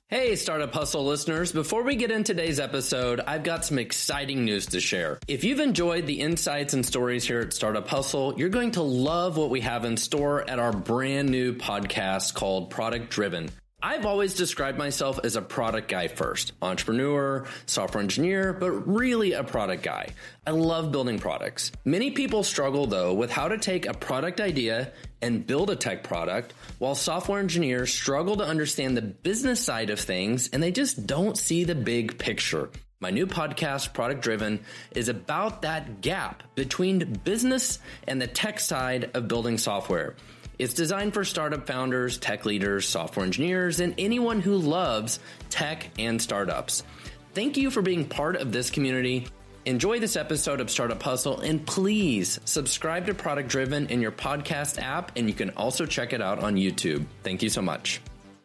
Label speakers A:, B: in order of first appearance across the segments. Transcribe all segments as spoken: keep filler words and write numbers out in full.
A: Hey, Startup Hustle listeners. Before we get into today's episode, I've got some exciting news to share. If you've enjoyed the insights and stories here at Startup Hustle, you're going to love what we have in store at our brand new podcast called Product Driven. I've always described myself as a product guy first, entrepreneur, software engineer, but really a product guy. I love building products. Many people struggle though with how to take a product idea and build a tech product, while software engineers struggle to understand the business side of things and they just don't see the big picture. My new podcast, Product Driven, is about that gap between business and the tech side of building software. It's designed for startup founders, tech leaders, software engineers, and anyone who loves tech and startups. Thank you for being part of this community. Enjoy this episode of Startup Hustle, and please subscribe to Product Driven in your podcast app, and you can also check it out on YouTube. Thank you so much.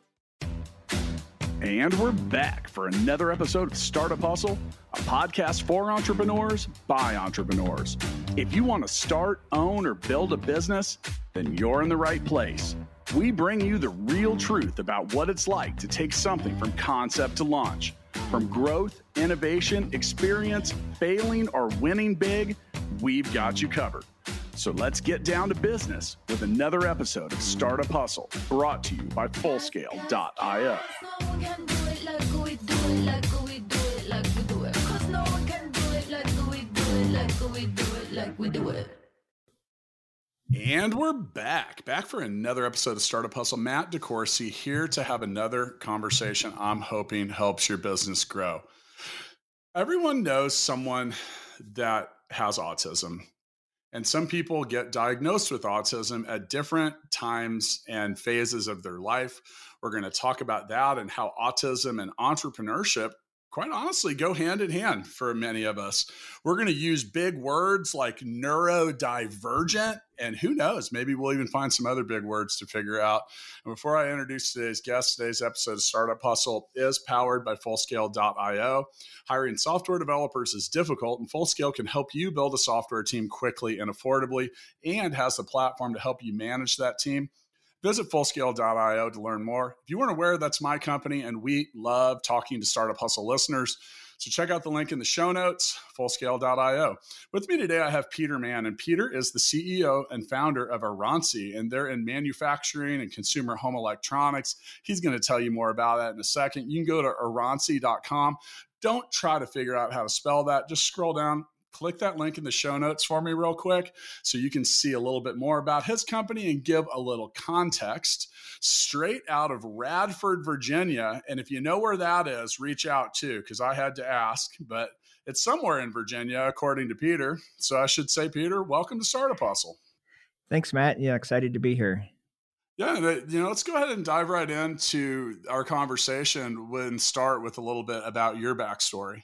B: And we're back for another episode of Startup Hustle, a podcast for entrepreneurs by entrepreneurs. If you want to start, own, or build a business, then you're in the right place. We bring you the real truth about what it's like to take something from concept to launch. From growth, innovation, experience, failing, or winning big, we've got you covered. So let's get down to business with another episode of Startup Hustle, brought to you by Fullscale dot io. And we're back, back for another episode of Startup Hustle. Matt DeCoursey here to have another conversation I'm hoping helps your business grow. Everyone knows someone that has autism, and some people get diagnosed with autism at different times and phases of their life. We're going to talk about that and how autism and entrepreneurship, quite honestly, go hand in hand for many of us. We're going to use big words like neurodivergent, and who knows, maybe we'll even find some other big words to figure out. And before I introduce today's guest, today's episode of Startup Hustle is powered by Fullscale dot io. Hiring software developers is difficult, and Fullscale can help you build a software team quickly and affordably, and has the platform to help you manage that team. Visit Fullscale dot io to learn more. If you weren't aware, that's my company, and we love talking to Startup Hustle listeners. So check out the link in the show notes, Fullscale dot io. With me today, I have Peter Mann, and Peter is the C E O and founder of Aranci, and they're in manufacturing and consumer home electronics. He's going to tell you more about that in a second. You can go to aranci dot com. Don't try to figure out how to spell that. Just scroll down. Click that link in the show notes for me real quick so you can see a little bit more about his company and give a little context. Straight out of Radford, Virginia. And if you know where that is, reach out too, because I had to ask, but it's somewhere in Virginia, according to Peter. So I should say, Peter, welcome to Startup Hustle.
C: Thanks, Matt. Yeah, excited to be here.
B: Yeah, you know, let's go ahead and dive right into our conversation and start with a little bit about your backstory.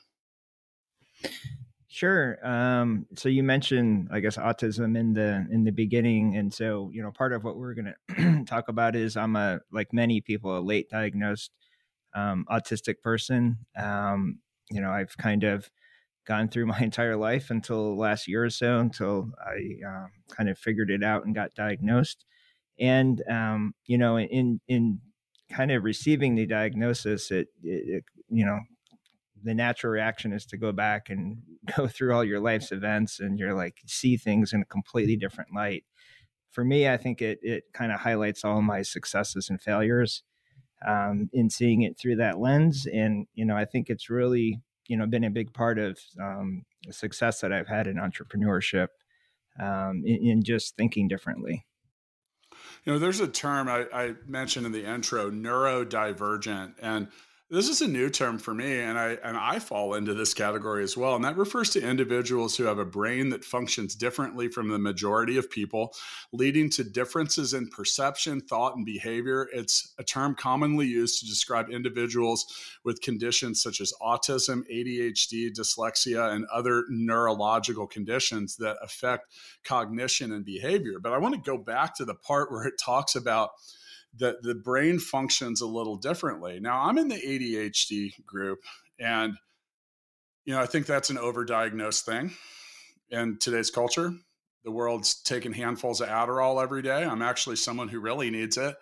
C: Sure. Um, so you mentioned, I guess, autism in the in the beginning, and so you know, part of what we're going to talk about is I'm a like many people a late diagnosed um, autistic person. Um, you know, I've kind of gone through my entire life until last year or so, until I uh, kind of figured it out and got diagnosed. And um, you know, in in kind of receiving the diagnosis, it, it, it you know. the natural reaction is to go back and go through all your life's events, and you're like, see things in a completely different light. For me, I think it it kind of highlights all my successes and failures um, in seeing it through that lens. And, you know, I think it's really, you know, been a big part of um, the success that I've had in entrepreneurship um, in, in just thinking differently.
B: You know, there's a term I, I mentioned in the intro, neurodivergent, and this is a new term for me, and I and I fall into this category as well. And that refers to individuals who have a brain that functions differently from the majority of people, leading to differences in perception, thought, and behavior. It's a term commonly used to describe individuals with conditions such as autism, A D H D, dyslexia, and other neurological conditions that affect cognition and behavior. But I want to go back to the part where it talks about that the brain functions a little differently. Now, I'm in the A D H D group, and you know, I think that's an overdiagnosed thing in today's culture. The world's taking handfuls of Adderall every day. I'm actually someone who really needs it,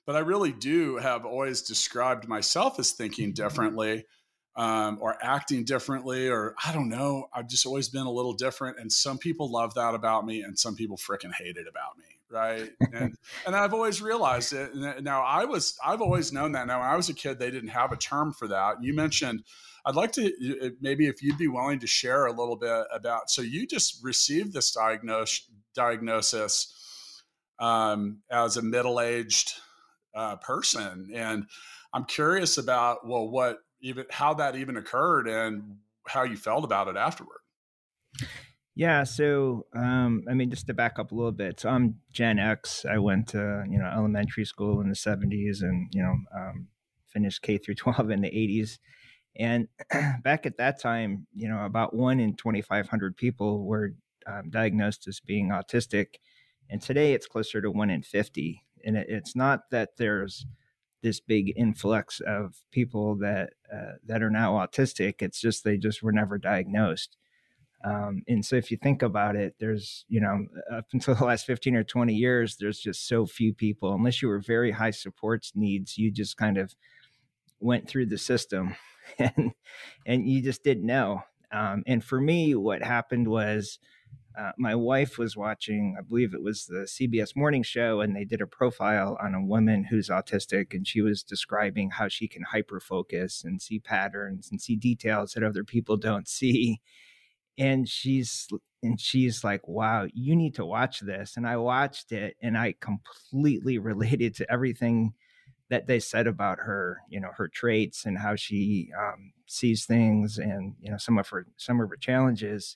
B: but I really do have always described myself as thinking differently, um, or acting differently, or I don't know. I've just always been a little different. And some people love that about me and some people freaking hate it about me. Right. And, and I've always realized it. Now I was, I've always known that. Now when I was a kid, they didn't have a term for that. You mentioned, I'd like to, maybe if you'd be willing to share a little bit about, so you just received this diagnosis, diagnosis um, as a middle-aged uh, person. And I'm curious about, well, what even, how that even occurred and how you felt about it afterward.
C: Yeah. So, um, I mean, just to back up a little bit. So I'm Gen X. I went to, you know, elementary school in the seventies and, you know, um, finished K through twelve in the eighties. And back at that time, you know, about one in twenty-five hundred people were um, diagnosed as being autistic. And today it's closer to one in fifty. And it, it's not that there's this big influx of people that uh, that are now autistic. It's just they just were never diagnosed. Um, and so if you think about it, there's, you know, up until the last fifteen or twenty years, there's just so few people, unless you were very high supports needs, you just kind of went through the system and, and you just didn't know. Um, and for me, what happened was uh, my wife was watching, I believe it was the C B S morning show, and they did a profile on a woman who's autistic. And she was describing how she can hyper focus and see patterns and see details that other people don't see. And she's and she's like, wow, you need to watch this. And I watched it and I completely related to everything that they said about her, you know, her traits and how she um, sees things and, you know, some of her some of her challenges.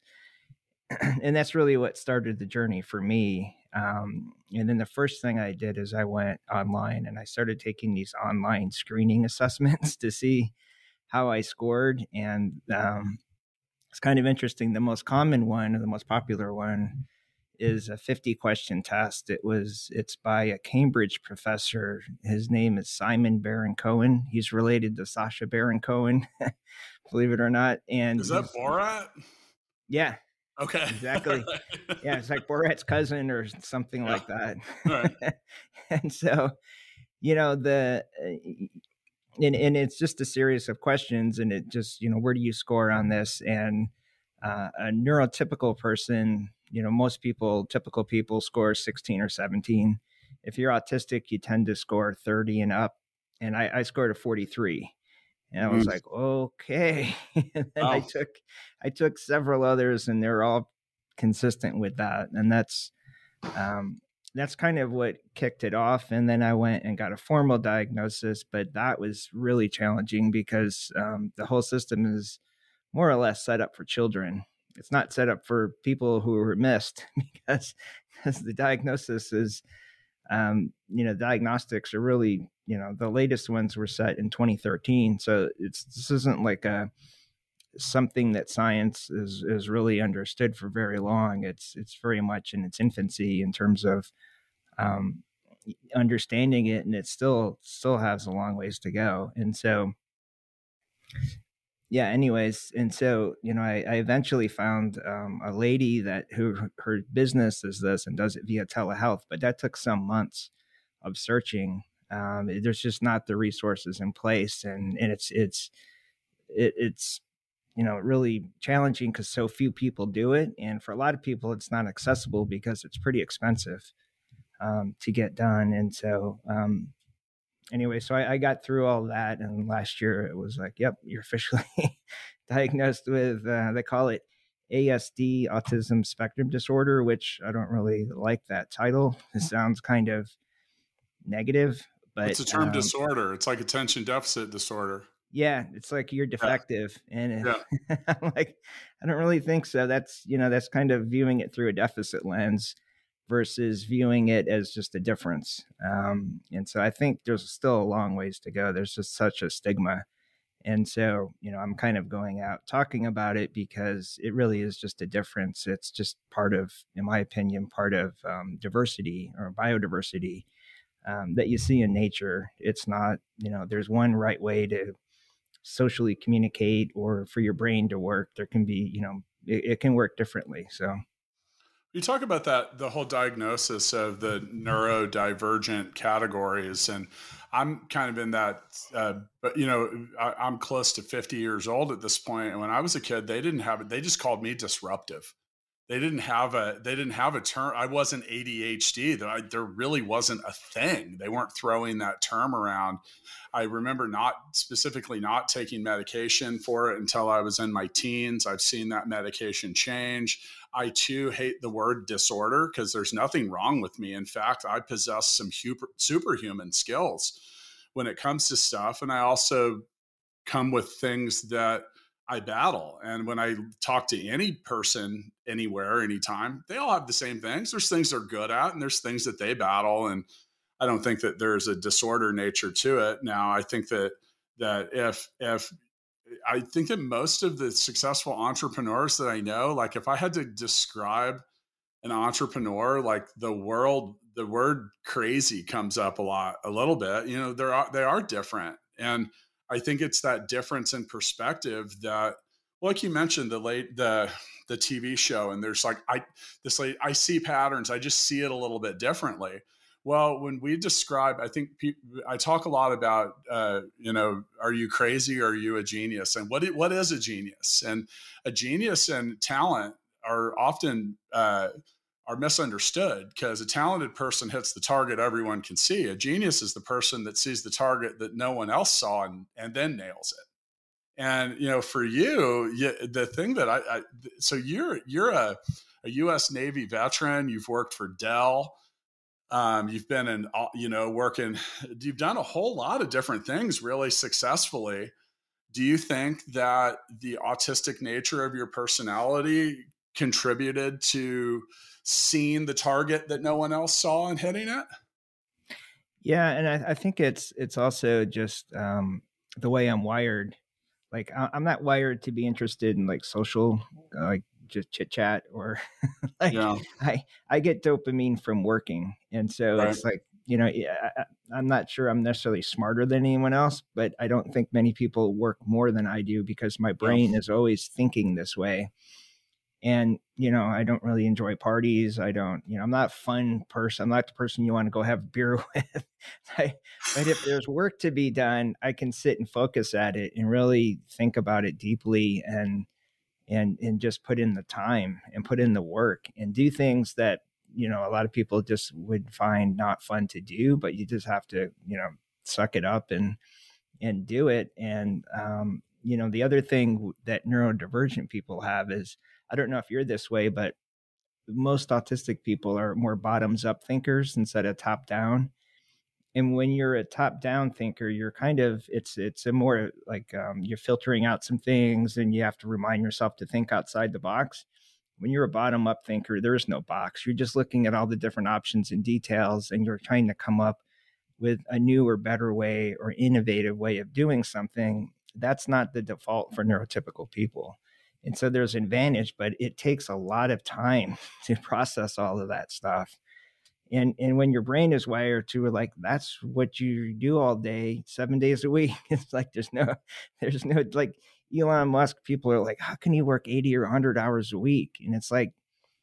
C: And that's really what started the journey for me. Um, and then the first thing I did is I went online and I started taking these online screening assessments to see how I scored. And um, it's kind of interesting. The most common one, or the most popular one, is a fifty question test. It was, it's by a Cambridge professor. His name is Simon Baron Cohen. He's related to Sacha Baron Cohen, believe it or not. And
B: is that Borat?
C: Yeah.
B: Okay.
C: Exactly. Yeah. It's like Borat's cousin or something yeah. like that.
B: Right.
C: And so, you know, the, uh, And, and it's just a series of questions, and it just, you know, where do you score on this? And uh, a neurotypical person, you know, most people, typical people score sixteen or seventeen. If you're autistic, you tend to score thirty and up. And I, I scored a forty-three. And I was mm. like, okay. And then oh. I took, I took several others, and they're all consistent with that. And that's, um, that's kind of what kicked it off. And then I went and got a formal diagnosis, but that was really challenging because um, the whole system is more or less set up for children. It's not set up for people who were missed because, because the diagnosis is, um, you know, diagnostics are really, you know, the latest ones were set in twenty thirteen. So it's, this isn't like a, something that science is is really understood for very long. It's it's very much in its infancy in terms of um, understanding it, and it still still has a long ways to go. And so, yeah. Anyways, and so you know, I, I eventually found um, a lady that who her business is this and does it via telehealth, but that took some months of searching. Um, there's just not the resources in place, and and it's it's it, it's you know, really challenging because so few people do it. And for a lot of people, it's not accessible because it's pretty expensive um, to get done. And so um, anyway, so I, I got through all that. And last year it was like, yep, you're officially diagnosed with, uh, they call it A S D, autism spectrum disorder, which I don't really like that title. It sounds kind of negative, but
B: it's a term
C: um,
B: disorder. It's like attention deficit disorder.
C: Yeah, it's like you're defective. Yeah. And it,
B: yeah.
C: I'm like, I don't really think so. That's, you know, that's kind of viewing it through a deficit lens versus viewing it as just a difference. Um, and so I think there's still a long ways to go. There's just such a stigma. And so, you know, I'm kind of going out talking about it because it really is just a difference. It's just part of, in my opinion, part of um, diversity or biodiversity um, that you see in nature. It's not, you know, there's one right way to socially communicate or for your brain to work. There can be, you know, it, it can work differently. So
B: You talk about that, the whole diagnosis of the neurodivergent categories, and I'm kind of in that, uh, but you know, I, I'm close to fifty years old at this point. And when I was a kid, they didn't have it. They just called me disruptive. They didn't have a, they didn't have a term. I wasn't A D H D. There, I, there really wasn't a thing. They weren't throwing that term around. I remember not specifically not taking medication for it until I was in my teens. I've seen that medication change. I too hate the word disorder because there's nothing wrong with me. In fact, I possess some super, superhuman skills when it comes to stuff. And I also come with things that I battle. And when I talk to any person, anywhere, anytime, they all have the same things. There's things they're good at and there's things that they battle. And I don't think that there's a disorder nature to it. Now, I think that, that if, if, I think that most of the successful entrepreneurs that I know, like if I had to describe an entrepreneur, like the world, the word crazy comes up a lot, a little bit, you know, there are, they are different. And I think it's that difference in perspective that, like you mentioned, the late, the, the T V show, and there's like, I, this late, I see patterns. I just see it a little bit differently. Well, when we describe, I think people, I talk a lot about, uh, you know, are you crazy or are you a genius? And what, what is a genius? And a genius and talent are often, uh, are misunderstood because a talented person hits the target everyone can see. A genius is the person that sees the target that no one else saw and, and then nails it. And, you know, for you, you the thing that I, I, so you're, you're a, a U S Navy veteran, you've worked for Dell. Um, you've been in, you know, working, you've done a whole lot of different things really successfully. Do you think that the autistic nature of your personality contributed to seeing the target that no one else saw and hitting it?
C: Yeah. And I, I think it's, it's also just um, the way I'm wired. Like I, I'm not wired to be interested in like social, uh, like just chit chat or like yeah. I, I get dopamine from working. And so right. It's like, you know, I, I'm not sure I'm necessarily smarter than anyone else, but I don't think many people work more than I do because my brain yeah. is always thinking this way. And, you know, I don't really enjoy parties. I don't, you know, I'm not a fun person. I'm not the person you want to go have a beer with. I, but if there's work to be done, I can sit and focus at it and really think about it deeply and, and, and just put in the time and put in the work and do things that, you know, a lot of people just would find not fun to do, but you just have to, you know, suck it up and, and do it. And, um, you know, the other thing that neurodivergent people have is, I don't know if you're this way, but most autistic people are more bottoms up thinkers instead of top down. And when you're a top down thinker, you're kind of, it's, it's a more like um, you're filtering out some things and you have to remind yourself to think outside the box. When you're a bottom up thinker, there's no box. You're just looking at all the different options and details, and you're trying to come up with a new or better way or innovative way of doing something. That's not the default for neurotypical people. And so there's an advantage, but it takes a lot of time to process all of that stuff. And and when your brain is wired to like, that's what you do all day, seven days a week. It's like, there's no, there's no, like Elon Musk, people are like, how can you work eighty or one hundred hours a week? And it's like,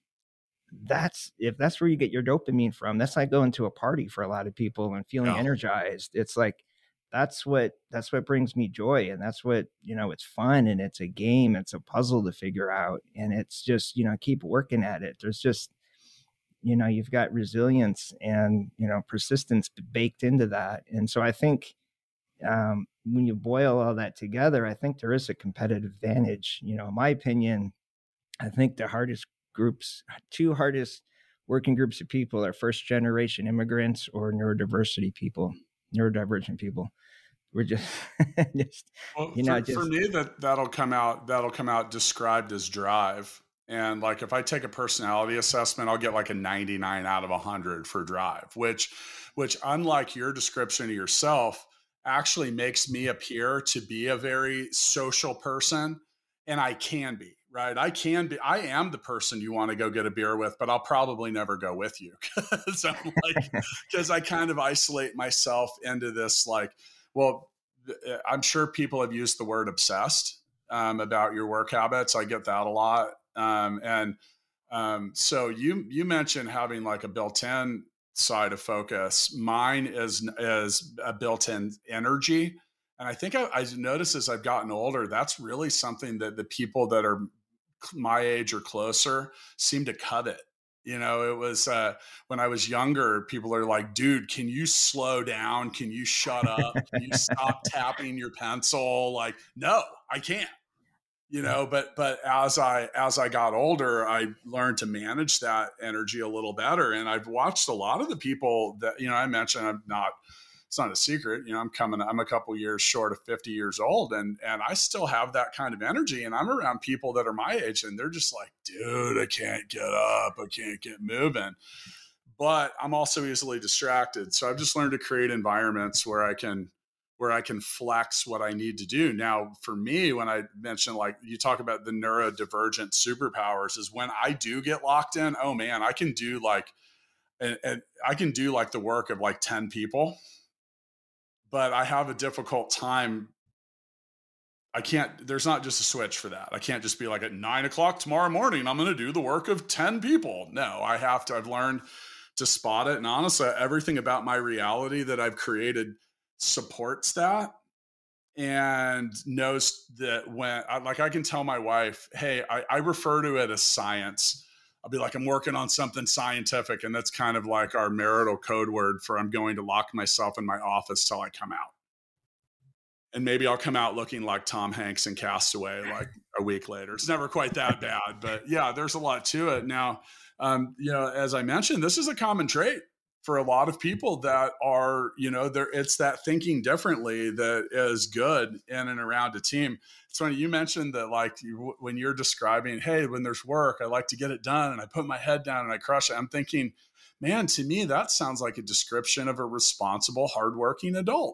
C: that's, if that's where you get your dopamine from, that's like going to a party for a lot of people and feeling yeah. energized. It's like, that's what, that's what brings me joy. And that's what, you know, it's fun and it's a game. It's a puzzle to figure out. And it's just, you know, keep working at it. There's just, you know, you've got resilience and, you know, persistence baked into that. And so I think um, when you boil all that together, I think there is a competitive advantage. You know, in my opinion, I think the hardest groups, two hardest working groups of people are first generation immigrants or neurodiversity people, neurodivergent people. We're just, just
B: well,
C: you know,
B: for,
C: just,
B: for me, that that'll come out, that'll come out described as drive. And like, if I take a personality assessment, I'll get like a ninety-nine out of a hundred for drive, which, which unlike your description of yourself, actually makes me appear to be a very social person. And I can be, right? I can be, I am the person you want to go get a beer with, but I'll probably never go with you. Cause I'm like, cause I kind of isolate myself into this, like, well, I'm sure people have used the word obsessed um, about your work habits. I get that a lot. Um, and Um, so you you mentioned having like a built-in side of focus. Mine is is a built-in energy, and I think I, I noticed as I've gotten older, that's really something that the people that are my age or closer seem to covet. You know, it was uh, when I was younger, people are like, dude, can you slow down? Can you shut up? Can you stop tapping your pencil? Like, no, I can't. You know, but but as I as I got older, I learned to manage that energy a little better. And I've watched a lot of the people that, you know, I mentioned, I'm not, it's not a secret, you know, I'm coming, I'm a couple years short of fifty years old, and and I still have that kind of energy. And I'm around people that are my age and they're just like, dude, I can't get up, I can't get moving. But I'm also easily distracted. So I've just learned to create environments where I can where I can flex what I need to do. Now, for me, when I mentioned, like, you talk about the neurodivergent superpowers, is when I do get locked in, oh man, I can do like, and, and I can do like the work of like ten people, but I have a difficult time. I can't, there's not just a switch for that. I can't just be like, at nine o'clock tomorrow morning, I'm going to do the work of ten people. No, I have to, I've learned to spot it. And honestly, everything about my reality that I've created supports that, and knows that when I, like I can tell my wife, hey, I, I refer to it as science. I'll be like, I'm working on something scientific. And that's kind of like our marital code word for I'm going to lock myself in my office till I come out. And maybe I'll come out looking like Tom Hanks in Castaway like a week later. It's never quite that bad, but yeah, there's a lot to it. Now, um, you know, as I mentioned, this is a common trait for a lot of people that are, you know, there, it's that thinking differently that is good in and around a team. It's funny, you mentioned that, like, you, when you're describing, hey, when there's work, I like to get it done and I put my head down and I crush it. I'm thinking, man, to me, that sounds like a description of a responsible, hardworking adult.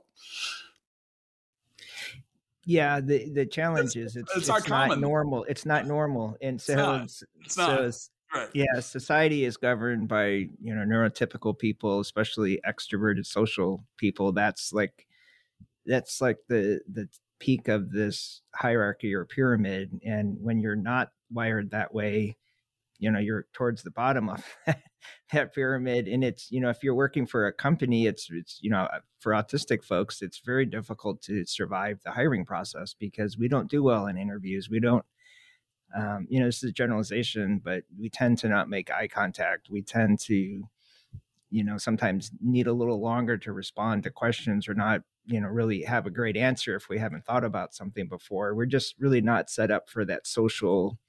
C: Yeah, the the challenge
B: it's,
C: is it's
B: it's,
C: it's,
B: not,
C: not normal. It's not normal, and so
B: it's not, it's
C: so
B: not. Right.
C: Yeah, society is governed by, you know, neurotypical people, especially extroverted social people. That's like that's like the the peak of this hierarchy or pyramid. And when you're not wired that way, you know, you're towards the bottom of that pyramid. And it's, you know, if you're working for a company, it's it's you know, for autistic folks, it's very difficult to survive the hiring process because we don't do well in interviews. We don't. Um, you know, this is a generalization, but we tend to not make eye contact. We tend to, you know, sometimes need a little longer to respond to questions or not, you know, really have a great answer if we haven't thought about something before. We're just really not set up for that social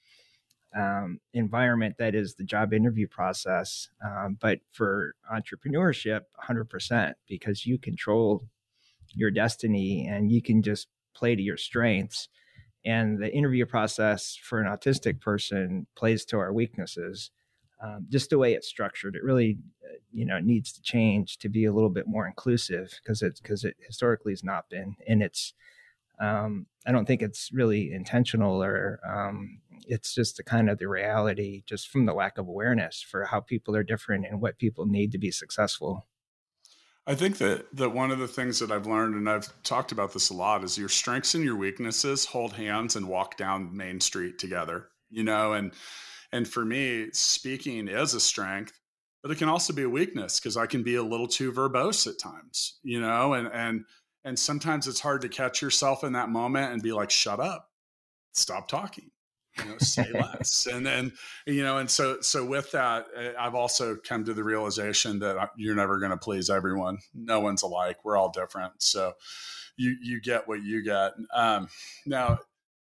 C: um, environment that is the job interview process. Um, but for entrepreneurship, one hundred percent, because you control your destiny and you can just play to your strengths. And the interview process for an autistic person plays to our weaknesses. Um, just the way it's structured, it really, uh, you know, needs to change to be a little bit more inclusive because it's because it historically has not been. And it's, um, I don't think it's really intentional or um, it's just the kind of the reality just from the lack of awareness for how people are different and what people need to be successful.
B: I think that that one of the things that I've learned, and I've talked about this a lot, is your strengths and your weaknesses hold hands and walk down Main Street together, you know, and and for me, speaking is a strength, but it can also be a weakness because I can be a little too verbose at times, you know, and and and sometimes it's hard to catch yourself in that moment and be like, shut up, stop talking. You know, say less. And then, you know, and so, so with that, I've also come to the realization that you're never going to please everyone. No one's alike. We're all different. So you, you get what you get. Um, now,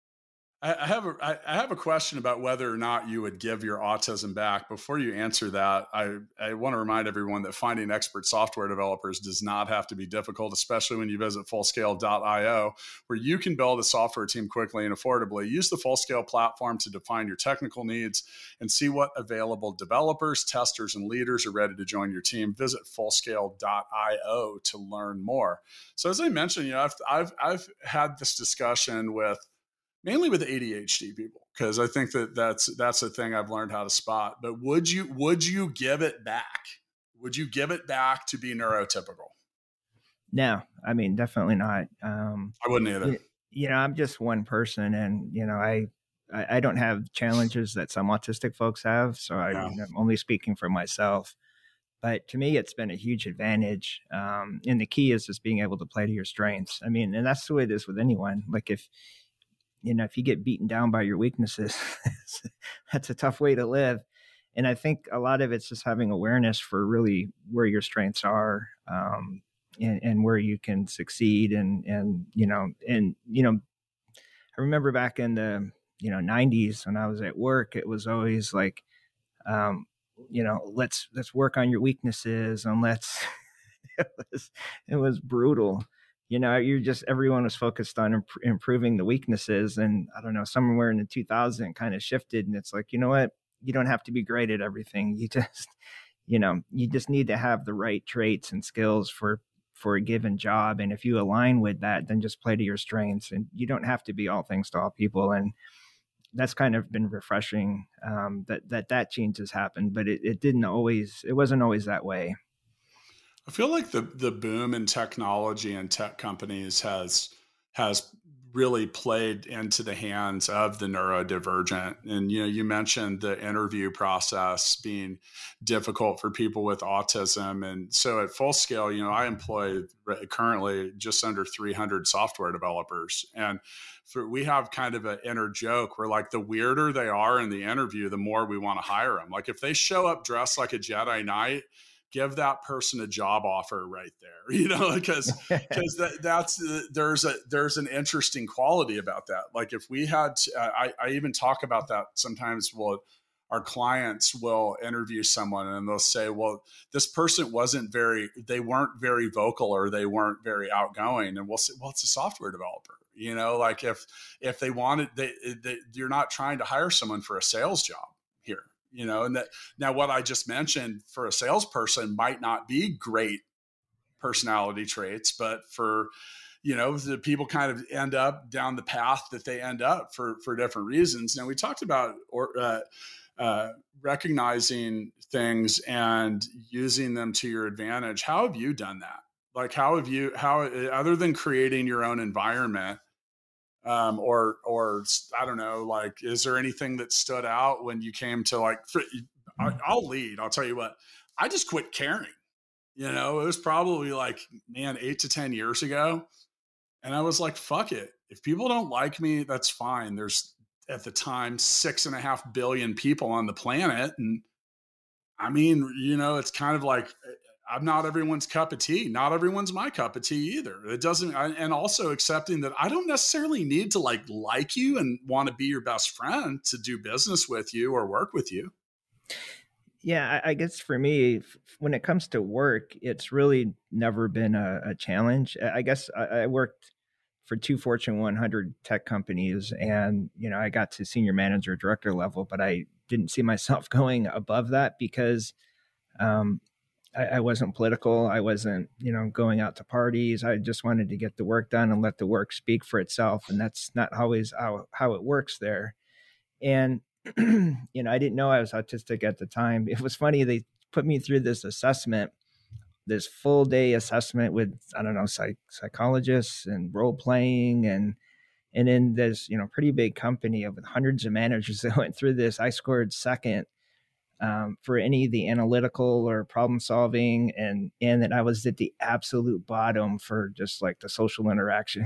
B: I have a I have a question about whether or not you would give your autism back. Before you answer that, I, I want to remind everyone that finding expert software developers does not have to be difficult, especially when you visit fullscale dot io, where you can build a software team quickly and affordably. Use the Fullscale platform to define your technical needs and see what available developers, testers, and leaders are ready to join your team. Visit fullscale dot io to learn more. So as I mentioned, you know, I've I've I've had this discussion with mainly with A D H D people, because I think that that's that's a thing I've learned how to spot. But would you would you give it back? Would you give it back to be neurotypical?
C: No, I mean, definitely not. Um,
B: I wouldn't either.
C: You, you know, I'm just one person, and you know, I I, I don't have challenges that some autistic folks have. So I,
B: Yeah.
C: I'm only speaking for myself. But to me, it's been a huge advantage. Um, and the key is just being able to play to your strengths. I mean, and that's the way it is with anyone. Like if, you know, if you get beaten down by your weaknesses, that's a tough way to live. And I think a lot of it's just having awareness for really where your strengths are, um, and, and where you can succeed. And, and, you know, and, you know, I remember back in the, you know, nineties when I was at work, it was always like, um, you know, let's, let's work on your weaknesses and let's, it was, it was brutal. You know, you're just, everyone was focused on imp- improving the weaknesses. And I don't know, somewhere in the two thousand kind of shifted. And it's like, you know what, you don't have to be great at everything. You just, you know, you just need to have the right traits and skills for, for a given job. And if you align with that, then just play to your strengths, and you don't have to be all things to all people. And that's kind of been refreshing, um, that, that, that change has happened, but it, it didn't always, it wasn't always that way.
B: I feel like the the boom in technology and tech companies has has really played into the hands of the neurodivergent. And you know, you mentioned the interview process being difficult for people with autism. And so at Full Scale, you know, I employ currently just under three hundred software developers. And for, we have kind of an inner joke where like the weirder they are in the interview, the more we want to hire them. Like if they show up dressed like a Jedi Knight, give that person a job offer right there, you know, because because that, that's there's a there's an interesting quality about that. Like if we had, to, uh, I, I even talk about that sometimes. Well, our clients will interview someone and they'll say, well, this person wasn't very, they weren't very vocal or they weren't very outgoing, and we'll say, well, it's a software developer. You know, like if if they wanted, they, they you're not trying to hire someone for a sales job here. You know, and that now what I just mentioned for a salesperson might not be great personality traits, but for, you know, the people kind of end up down the path that they end up for, for different reasons. Now we talked about, or, uh, uh, recognizing things and using them to your advantage. How have you done that? Like, how have you, how, other than creating your own environment, Um, or, or I don't know, like, is there anything that stood out when you came to like, I, I'll lead, I'll tell you what, I just quit caring, you know, it was probably like, man, eight to ten years ago. And I was like, fuck it. If people don't like me, that's fine. There's at the time, six and a half billion people on the planet. And I mean, you know, it's kind of like, I'm not everyone's cup of tea. Not everyone's my cup of tea either. It doesn't, and also accepting that I don't necessarily need to like, like you and want to be your best friend to do business with you or work with you.
C: Yeah, I, I guess for me, when it comes to work, it's really never been a, a challenge. I guess I, I worked for two Fortune one hundred tech companies, and, you know, I got to senior manager, director level, but I didn't see myself going above that because, um, I, I wasn't political. I wasn't, you know, going out to parties. I just wanted to get the work done and let the work speak for itself. And that's not always how, how it works there. And, you know, I didn't know I was autistic at the time. It was funny. They put me through this assessment, this full day assessment with, I don't know, psych, psychologists and role playing. And, and in this, you know, pretty big company of hundreds of managers that went through this, I scored second Um, for any of the analytical or problem solving, and and that I was at the absolute bottom for just like the social interaction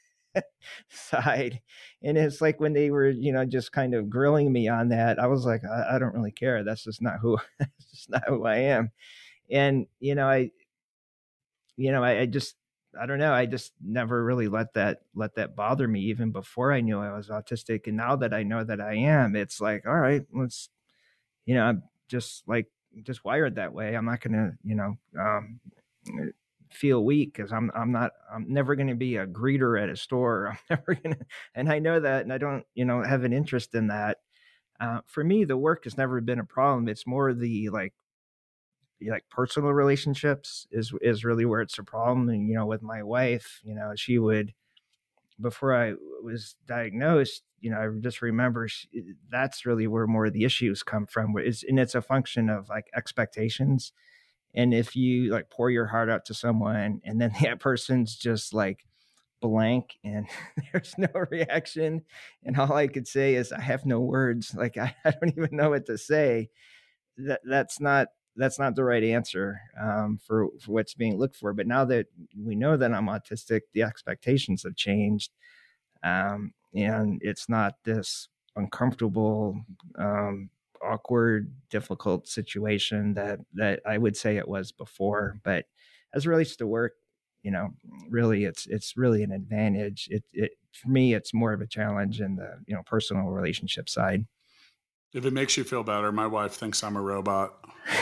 C: side. And it's like when they were, you know, just kind of grilling me on that, I was like, I, I don't really care. That's just not who, that's just not who I am. And you know, I, you know, I, I just, I don't know. I just never really let that let that bother me, even before I knew I was autistic. And now that I know that I am, it's like, all right, let's. You know, I'm just like, just wired that way. I'm not going to, you know, um, feel weak because I'm, I'm not, I'm never going to be a greeter at a store. I'm never going to, and I know that, and I don't, you know, have an interest in that. Uh, for me, the work has never been a problem. It's more the like, like personal relationships is, is really where it's a problem. And, you know, with my wife, you know, she would, before I was diagnosed, you know, I just remember she, that's really where more of the issues come from. It's, and it's a function of like expectations. And if you like pour your heart out to someone and then that person's just like blank and there's no reaction. And all I could say is, I have no words. Like, I, I don't even know what to say. That that's not, that's not the right answer um, for, for what's being looked for. But now that we know that I'm autistic, the expectations have changed. Um, and it's not this uncomfortable, um, awkward, difficult situation that, that I would say it was before. But as it relates to work, you know, really it's, it's really an advantage. It, it, for me, it's more of a challenge in the, you know, personal relationship side.
B: If it makes you feel better, my wife thinks I'm a robot.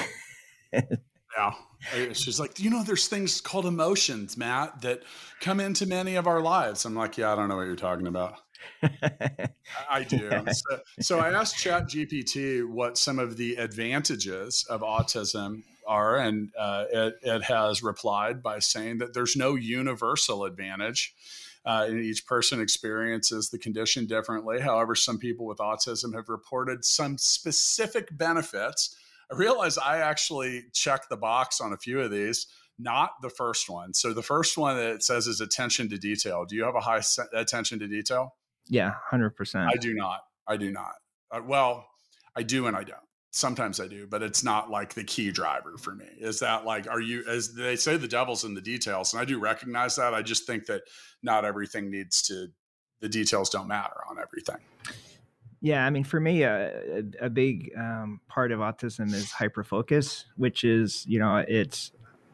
B: Yeah. She's like, you know, there's things called emotions, Matt, that come into many of our lives. I'm like, yeah, I don't know what you're talking about. I do. So, so I asked ChatGPT what some of the advantages of autism are, and uh, it, it has replied by saying that there's no universal advantage. Uh, and each person experiences the condition differently. However, some people with autism have reported some specific benefits. I realize I actually checked the box on a few of these, not the first one. So the first one that it says is attention to detail. Do you have a high se- attention to detail?
C: Yeah, one hundred percent.
B: I do not. I do not. Uh, well, I do and I don't. Sometimes I do, but it's not like the key driver for me. Is that like, are you, as they say, the devil's in the details? And I do recognize that. I just think that not everything needs to, the details don't matter on everything.
C: Yeah, I mean, for me, a, a, a big um, part of autism is hyperfocus, which is, you know, it's,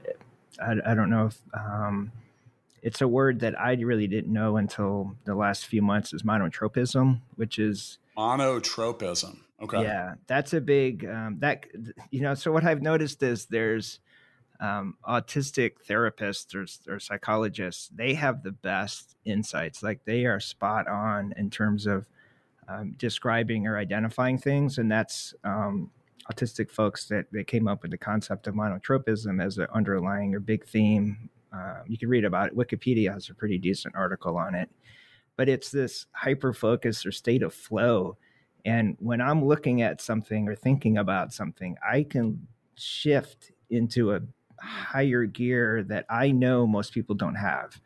C: I, I don't know if um, it's a word that I really didn't know until the last few months, is monotropism, which is
B: monotropism. Okay.
C: Yeah, that's a big, um, that, you know, so what I've noticed is there's um, autistic therapists or, or psychologists, they have the best insights. Like, they are spot on in terms of um, describing or identifying things. And that's um, autistic folks that, that came up with the concept of monotropism as an underlying or big theme. Uh, you can read about it. Wikipedia has a pretty decent article on it. But it's this hyper focus or state of flow. And when I'm looking at something or thinking about something, I can shift into a higher gear that I know most people don't have.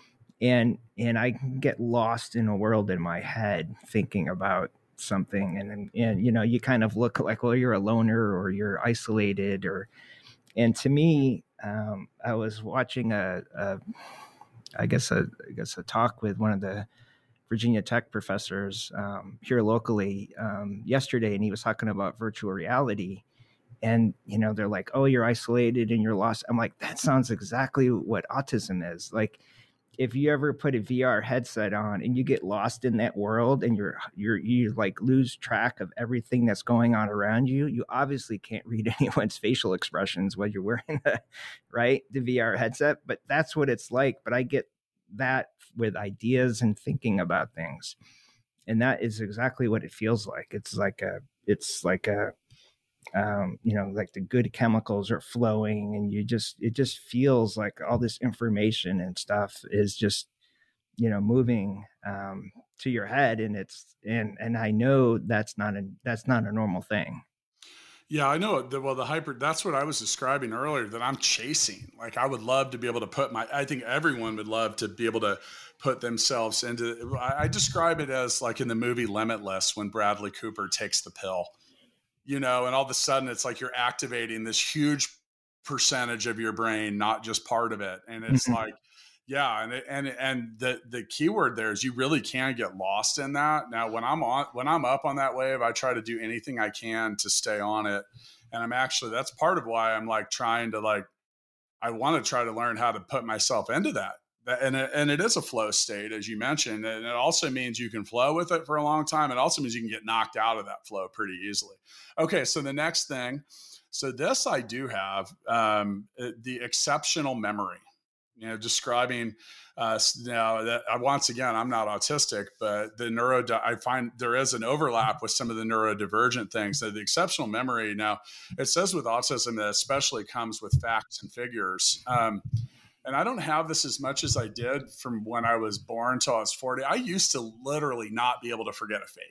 C: And and I can get lost in a world in my head thinking about something. And, and you know, you kind of look like, well, you're a loner or you're isolated. or And to me, um, I was watching a, a I guess a I guess a talk with one of the Virginia Tech professors um, here locally um, yesterday, and he was talking about virtual reality. And, you know, they're like, oh, you're isolated and you're lost. I'm like, that sounds exactly what autism is. Like, if you ever put a V R headset on and you get lost in that world and you're, you're, you like lose track of everything that's going on around you, you obviously can't read anyone's facial expressions when you're wearing the, right, the V R headset, but that's what it's like. But I get that with ideas and thinking about things. And that is exactly what it feels like. It's like a, it's like a, um, you know, like the good chemicals are flowing and you just, it just feels like all this information and stuff is just, you know, moving um, to your head. And it's, and, and I know that's not a, that's not a normal thing.
B: Yeah, I know. The, well, the hyper, that's what I was describing earlier, that I'm chasing. Like, I would love to be able to put my, I think everyone would love to be able to put themselves into, I, I describe it as like in the movie Limitless, when Bradley Cooper takes the pill, you know, and all of a sudden it's like you're activating this huge percentage of your brain, not just part of it. And it's like, yeah. And, it, and, and the, the key word there is you really can get lost in that. Now, when I'm on, when I'm up on that wave, I try to do anything I can to stay on it. And I'm actually, that's part of why I'm like trying to like, I want to try to learn how to put myself into that. that and, it, and it is a flow state, as you mentioned. And it also means you can flow with it for a long time. It also means you can get knocked out of that flow pretty easily. Okay. So the next thing, so this I do have um, the exceptional memory. You know, describing, uh, now that I, once again, I'm not autistic, but the neuro, I find there is an overlap with some of the neurodivergent things. So the exceptional memory, now it says with autism that especially comes with facts and figures. Um, and I don't have this as much as I did from when I was born till I was forty. I used to literally not be able to forget a face.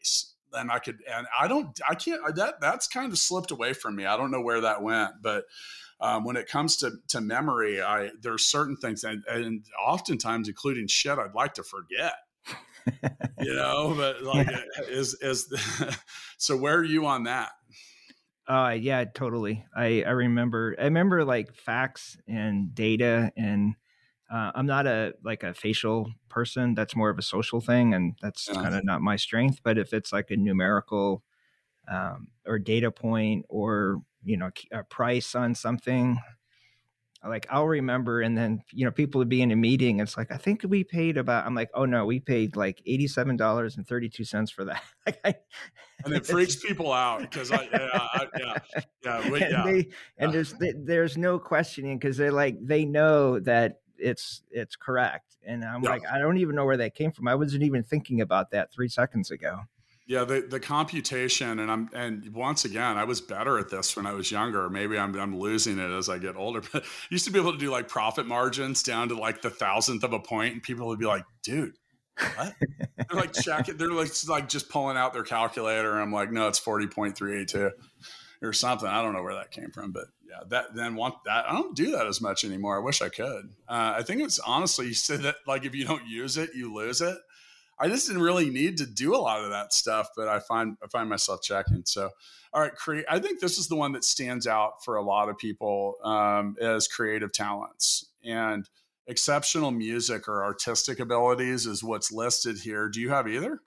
B: then I could, and I don't, I can't, that, that's kind of slipped away from me. I don't know where that went, but um, when it comes to, to memory, I, there's certain things and, and oftentimes including shit I'd like to forget, you know, but like yeah. is, is, so where are you on that?
C: Uh, yeah, totally. I, I remember, I remember like facts and data, and uh, I'm not a, like a facial person. That's more of a social thing. And that's yeah. kind of not my strength, but if it's like a numerical um, or data point or, you know, a price on something, like I'll remember. And then, you know, people would be in a meeting. It's like, I think we paid about, I'm like, oh no, we paid like eighty-seven dollars and thirty-two cents for that. Like I,
B: and it freaks people out because I, yeah, I, yeah, yeah, we,
C: and,
B: yeah.
C: They, and there's, there's no questioning because they're like, they know that it's, it's correct. And I'm yeah. like, I don't even know where that came from. I wasn't even thinking about that three seconds ago.
B: Yeah, the, the computation, and I'm and once again, I was better at this when I was younger. Maybe I'm I'm losing it as I get older. But I used to be able to do like profit margins down to like the thousandth of a point, and people would be like, "Dude, what?" They're like checking. They're like like just pulling out their calculator, and I'm like, "No, it's forty point three eight two or something." I don't know where that came from, but yeah, that then want that. I don't do that as much anymore. I wish I could. Uh, I think it's honestly, you said that like if you don't use it, you lose it. I just didn't really need to do a lot of that stuff, but I find I find myself checking. So, all right, cre- I think this is the one that stands out for a lot of people um, as creative talents, and exceptional music or artistic abilities is what's listed here. Do you have either?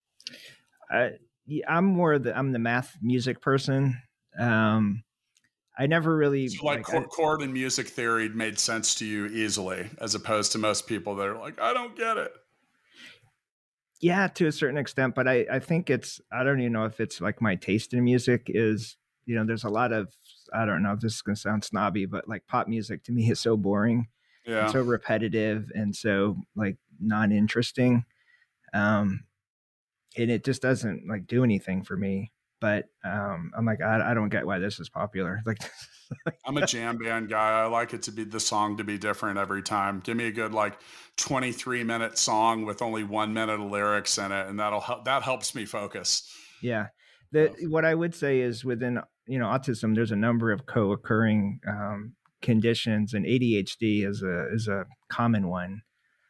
C: I, I'm more the I'm the math music person. Um, I never really
B: so like, like chord, I, chord and music theory made sense to you easily, as opposed to most people that are like, I don't get it.
C: Yeah, to a certain extent, but I, I think it's, I don't even know if it's like my taste in music is, you know, there's a lot of, I don't know if this is going to sound snobby, but like pop music to me is so boring, yeah, and so repetitive and so like non-interesting. Um, and it just doesn't like do anything for me. But um, I'm like, I, I don't get why this is popular. Like,
B: I'm a jam band guy. I like it to be the song to be different every time. Give me a good like twenty-three minute song with only one minute of lyrics in it, and that'll help. That helps me focus.
C: Yeah. The so. What I would say is within you know autism, there's a number of co-occurring um, conditions, and A D H D is a is a common one.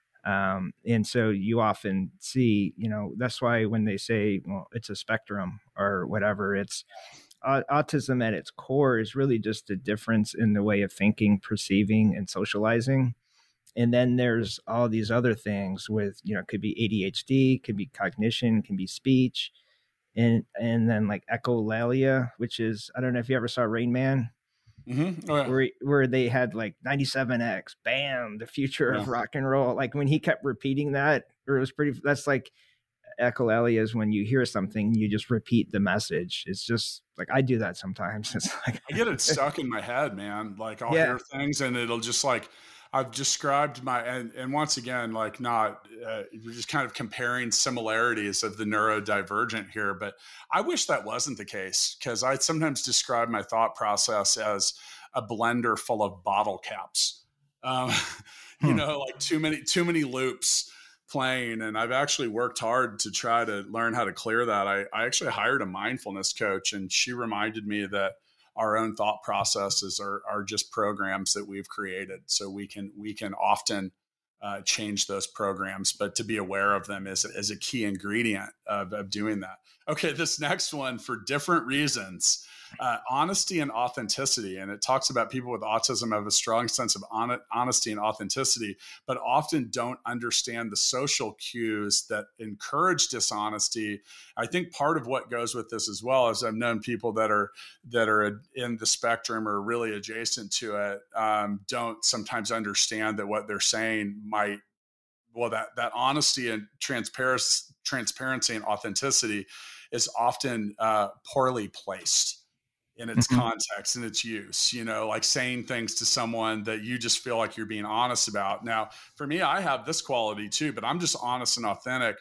C: Um, and so you often see, you know, that's why when they say, well, it's a spectrum or whatever, it's uh, autism at its core is really just a difference in the way of thinking, perceiving, and socializing. And then there's all these other things with, you know, it could be A D H D, could be cognition, can be speech, and, and then like echolalia, which is, I don't know if you ever saw Rain Man.
B: Mm-hmm. Oh, yeah.
C: Where where they had like ninety-seven X, bam, the future yeah. of rock and roll. Like when he kept repeating that, or it was pretty. That's like echolalia is when you hear something, you just repeat the message. It's just like I do that sometimes. It's like
B: I get it stuck in my head, man. Like I'll yeah. hear things, and it'll just like I've described my and and once again, like not uh, we're just kind of comparing similarities of the neurodivergent here, but I wish that wasn't the case because I sometimes describe my thought process as a blender full of bottle caps. Um, hmm. You know, like too many too many loops playing, and I've actually worked hard to try to learn how to clear that. I, I actually hired a mindfulness coach, and she reminded me that our own thought processes are, are just programs that we've created. So we can, we can often uh, change those programs, but to be aware of them is, is a key ingredient of, of doing that. Okay. This next one, for different reasons, uh, honesty and authenticity. And it talks about people with autism have a strong sense of on, honesty and authenticity, but often don't understand the social cues that encourage dishonesty. I think part of what goes with this as well is I've known people that are, that are in the spectrum or really adjacent to it, um, don't sometimes understand that what they're saying might, well, that, that honesty and transparency, transparency and authenticity is often uh, poorly placed in its mm-hmm. context and its use, you know, like saying things to someone that you just feel like you're being honest about. Now, for me, I have this quality too, but I'm just honest and authentic.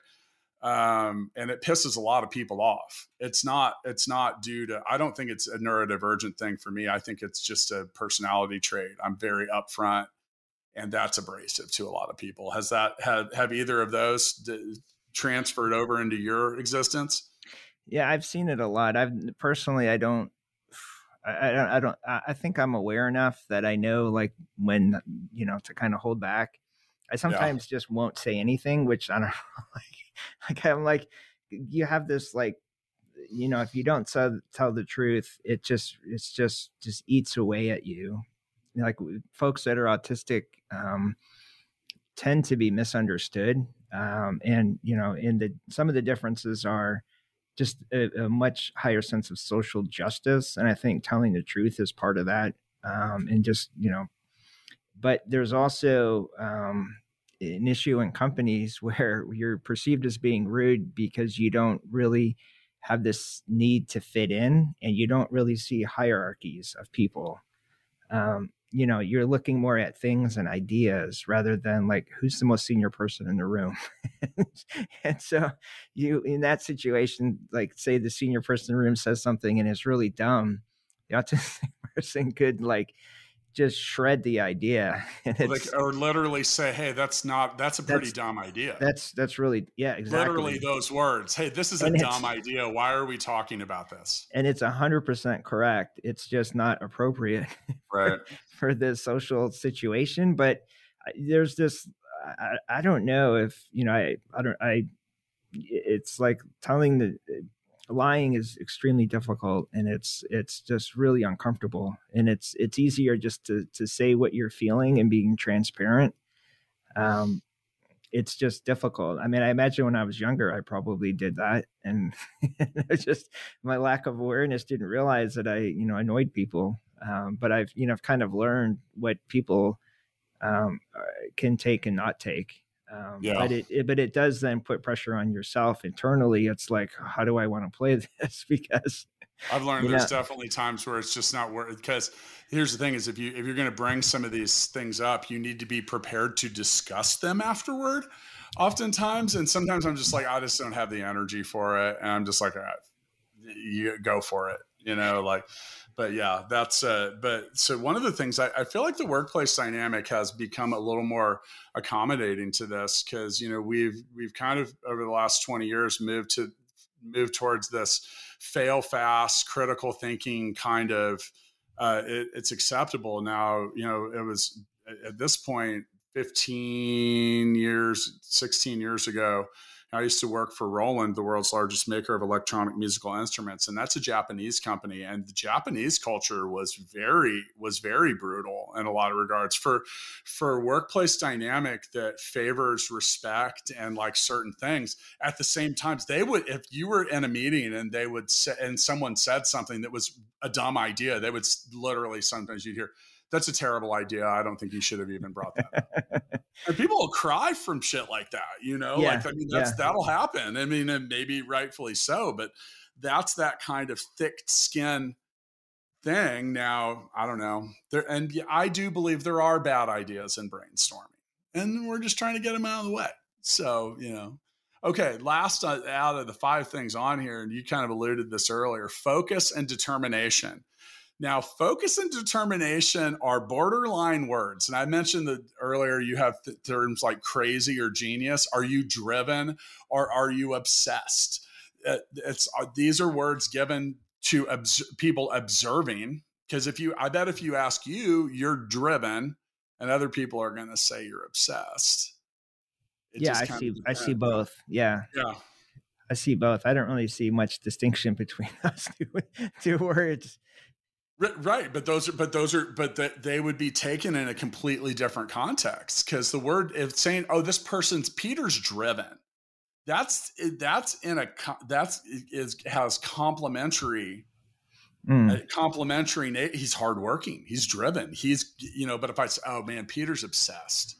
B: Um, and it pisses a lot of people off. It's not, it's not due to, I don't think it's a neurodivergent thing for me. I think it's just a personality trait. I'm very upfront, and that's abrasive to a lot of people. Has that, have, have either of those d- transferred over into your existence?
C: Yeah, I've seen it a lot. I've personally, I don't, I, I don't, I don't, I I think I'm aware enough that I know like when, you know, to kind of hold back. I
B: Yeah.
C: sometimes just won't say anything, which I don't know, like, like I'm like, you have this like, you know, if you don't tell, tell the truth, it just, it's just, just eats away at you. Like folks that are autistic, um, tend to be misunderstood. Um, and, you know, in the, some of the differences are, just a, a much higher sense of social justice. And I think telling the truth is part of that. Um, and just, you know, but there's also um, an issue in companies where you're perceived as being rude because you don't really have this need to fit in and you don't really see hierarchies of people. Um, you know, you're looking more at things and ideas rather than like who's the most senior person in the room. And so you, in that situation, like say the senior person in the room says something and it's really dumb, the autistic person could like just shred the idea. And
B: Or,
C: it's
B: they, or literally say, hey, that's not, that's a pretty
C: that's
B: dumb idea.
C: that's that's really, yeah,
B: Literally
C: exactly.
B: those words. Hey, this is a
C: And
B: dumb
C: it's
B: idea. Why are we talking about this?
C: and it's a hundred percent correct. It's just not appropriate
B: Right.
C: for, for this social situation. But there's this, I, I don't know if, you know, I, I don't, I, it's like telling the lying is extremely difficult and it's, it's just really uncomfortable. And it's, it's easier just to, to say what you're feeling and being transparent. Um, it's just difficult. I mean, I imagine when I was younger, I probably did that. And it's just my lack of awareness didn't realize that I, you know, annoyed people. Um, but I've, you know, I've kind of learned what people um, can take and not take. Um,
B: Yeah.
C: But it, it, but it does then put pressure on yourself internally. It's like, how do I want to play this? Because
B: I've learned
C: you
B: there's
C: know,
B: definitely times where it's just not worth, because here's the thing is if you if you're going to bring some of these things up, you need to be prepared to discuss them afterward oftentimes. And sometimes I'm just like, I just don't have the energy for it. And I'm just like, all right, you go for it, you know, like, but yeah, that's uh but so one of the things I, I feel like the workplace dynamic has become a little more accommodating to this because, you know, we've we've kind of over the last twenty years moved to move towards this fail fast, critical thinking kind of, uh, it, it's acceptable now. You know, it was at this point, fifteen years, sixteen years ago, I used to work for Roland, the world's largest maker of electronic musical instruments, and that's a Japanese company. And the Japanese culture was very was very brutal in a lot of regards for for workplace dynamic that favors respect and like certain things. At the same time, they would if you were in a meeting and they would say, and someone said something that was a dumb idea, they would literally sometimes you'd hear, that's a terrible idea. I don't think you should have even brought that up. And people will cry from shit like that, you know,
C: yeah,
B: like, I mean, that's,
C: yeah.
B: that'll happen. I mean, and maybe rightfully so, but that's that kind of thick skin thing. Now, I don't know there. And I do believe there are bad ideas in brainstorming and we're just trying to get them out of the way. So, you know, okay. Last uh, out of the five things on here, and you kind of alluded to this earlier, focus and determination. Now, focus and determination are borderline words. And I mentioned that earlier you have th- terms like crazy or genius. Are you driven or are you obsessed? Uh, it's uh, these are words given to obs- people observing. Because if you, I bet if you ask you, you're driven, and other people are going to say you're obsessed. It
C: Yeah, I
B: kind
C: see.
B: of
C: I see
B: depends.
C: both. Yeah.
B: Yeah.
C: I see both. I don't really see much distinction between those two, two words.
B: Right, but those are, but those are, but the, they would be taken in a completely different context because the word, if saying, "Oh, this person's Peter's driven," that's that's in a that's is has complementary,
C: Mm.
B: uh, complementary. He's hardworking, he's driven, he's you know. But if I say, "Oh man, Peter's obsessed,"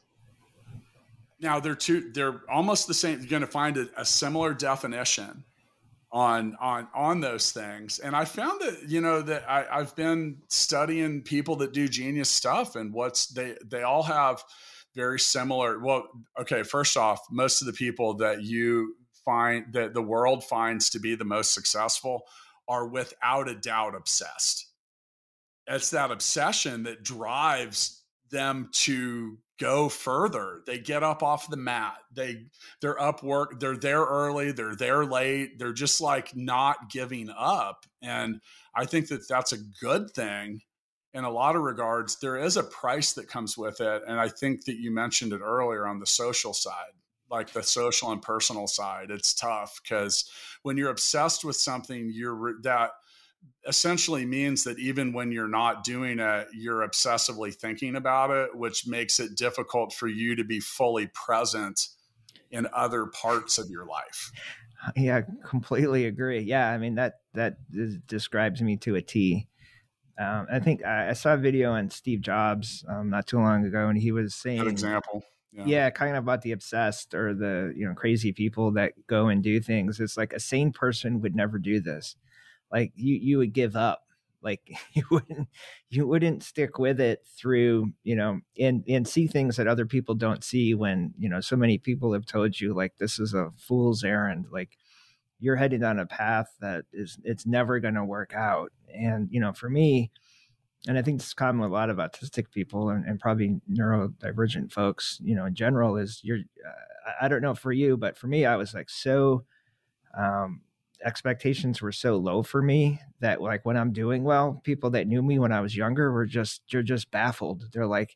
B: now they're two, they're almost the same. You're going to find a, a similar definition on on on those things. And I found that, you know, that I, I've been studying people that do genius stuff, and what's they they all have very similar. Well, okay, first off, most of the people that you find that the world finds to be the most successful are without a doubt obsessed. It's that obsession that drives them to go further. They get up off the mat. They they're up work. They're there early. They're there late. They're just like not giving up. And I think that that's a good thing in a lot of regards. There is a price that comes with it. And I think that you mentioned it earlier on the social side, like the social and personal side. It's tough because when you're obsessed with something, you're that essentially means that even when you're not doing it, you're obsessively thinking about it, which makes it difficult for you to be fully present in other parts of your life.
C: Yeah, completely agree. Yeah, I mean, that that is, describes me to a T. Um, I think I, I saw a video on Steve Jobs um, not too long ago, and he was saying,
B: good example.
C: Yeah. yeah, kind of about the obsessed or the, you know, crazy people that go and do things. It's like a sane person would never do this. Like you, you would give up. Like you wouldn't, you wouldn't stick with it through, you know, and and see things that other people don't see. When, you know, so many people have told you like this is a fool's errand. Like you're headed on a path that is, it's never going to work out. And you know, for me, and I think this is common with a lot of autistic people and, and probably neurodivergent folks, you know, in general, is you're. Uh, I don't know for you, but for me, I was like so. Um, expectations were so low for me that like when I'm doing well, people that knew me when I was younger were just, you're just baffled. They're like,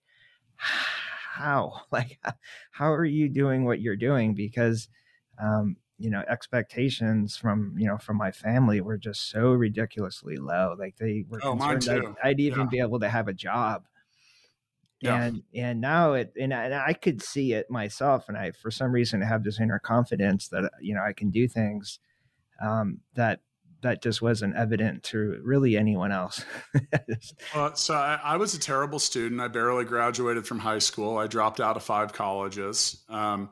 C: how, like, how are you doing what you're doing? Because, um, you know, expectations from, you know, from my family were just so ridiculously low. Like they were
B: oh,
C: concerned I'd, I'd even yeah. be able to have a job. Yeah. And, and now it, and I, and I could see it myself. And I, for some reason, have this inner confidence that, you know, I can do things um, that that just wasn't evident to really anyone else.
B: uh, so I, I was a terrible student. I barely graduated from high school. I dropped out of five colleges. Um,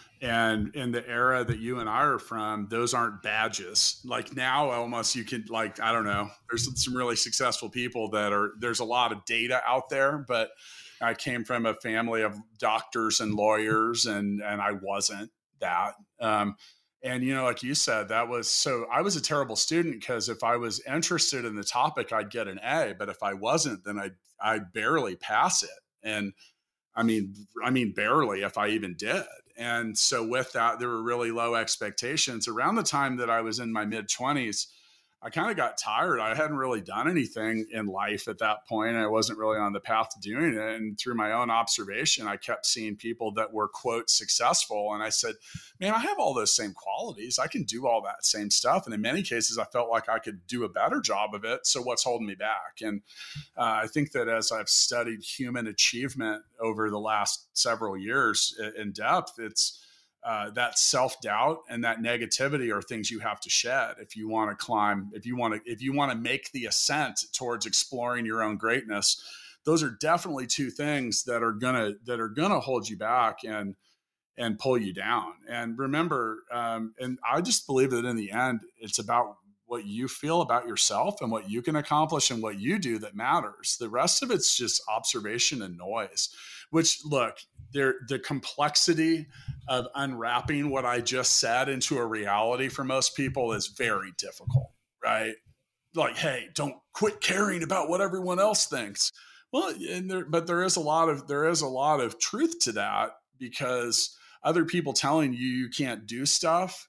B: and in the era that you and I are from, those aren't badges. Like now, almost you can like, I don't know, there's some really successful people that are, there's a lot of data out there, but I came from a family of doctors and lawyers and, and I wasn't that. Um, And, you know, like you said, that was so I was a terrible student because if I was interested in the topic, I'd get an A. But if I wasn't, then I'd, I'd barely pass it. And I mean, I mean, barely if I even did. And so with that, there were really low expectations. Around the time that I was in my mid twenties, I kind of got tired. I hadn't really done anything in life at that point. I wasn't really on the path to doing it. And through my own observation, I kept seeing people that were, quote, successful. And I said, man, I have all those same qualities. I can do all that same stuff. And in many cases, I felt like I could do a better job of it. So what's holding me back? And uh, I think that as I've studied human achievement over the last several years in depth, it's Uh, that self-doubt and that negativity are things you have to shed if you want to climb, if you want to, if you want to make the ascent towards exploring your own greatness. Those are definitely two things that are gonna that are gonna hold you back and and pull you down. And remember, um, and I just believe that in the end, it's about what you feel about yourself and what you can accomplish and what you do that matters. The rest of it's just observation and noise. Which, look, there the complexity of unwrapping what I just said into a reality for most people is very difficult, right? Like, hey, don't quit caring about what everyone else thinks. Well, and there, but there is a lot of there is a lot of truth to that because other people telling you you can't do stuff,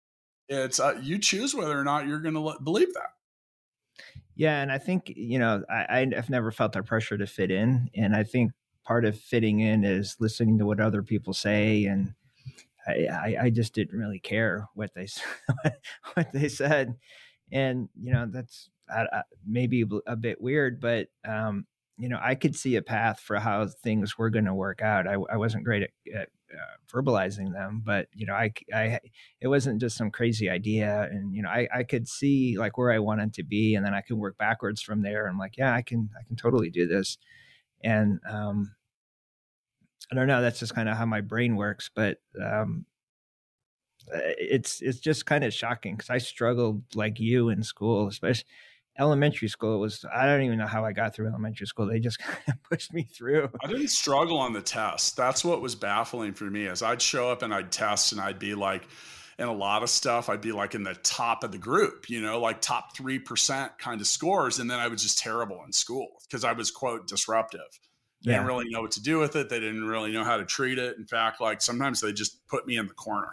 B: it's uh, you choose whether or not you're going to believe that.
C: Yeah, and I think you know I, I've never felt that pressure to fit in, and I think part of fitting in is listening to what other people say. And I, I, I just didn't really care what they, what they said. And, you know, that's uh, maybe a bit weird, but, um, you know, I could see a path for how things were going to work out. I, I wasn't great at, at uh, verbalizing them, but, you know, I, I, it wasn't just some crazy idea. And, you know, I, I could see like where I wanted to be, and then I could work backwards from there. I'm like, yeah, I can, I can totally do this. And, um, I don't know, that's just kind of how my brain works, but, um, it's, it's just kind of shocking because I struggled like you in school, especially elementary school. It was, I don't even know how I got through elementary school. They just kind of pushed me through.
B: I didn't struggle on the test. That's what was baffling for me is I'd show up and I'd test and I'd be like, in a lot of stuff, I'd be like in the top of the group, you know, like top three percent kind of scores. And then I was just terrible in school because I was, quote, disruptive. They
C: Yeah.
B: didn't really know what to do with it. They didn't really know how to treat it. In fact, like sometimes they just put me in the corner,